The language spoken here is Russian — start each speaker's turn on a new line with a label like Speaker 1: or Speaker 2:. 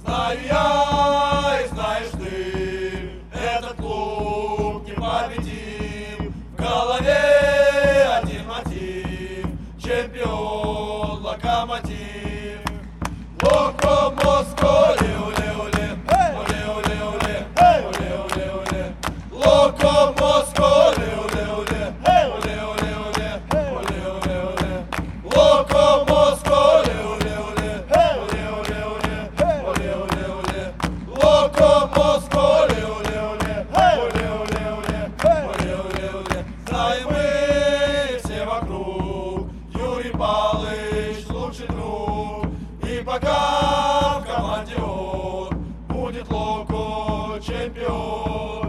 Speaker 1: Знаю я и знаешь ты, этот клуб непобедим. В голове один мотив, чемпион, локомотив. Локомоско, оле-оле-оле, оле-оле-оле, оле-оле-оле. Локомоско, оле-оле-оле, оле-оле-оле, оле-оле-оле. Локомоско, оле-оле-оле, оле-оле-оле, оле-оле-оле. Локомоско, оле-оле-оле, оле-оле-оле, оле-оле-оле. Знаем мы все вокруг, Юрий Павлович лучший друг. И пока в команде он будет Локо чемпион.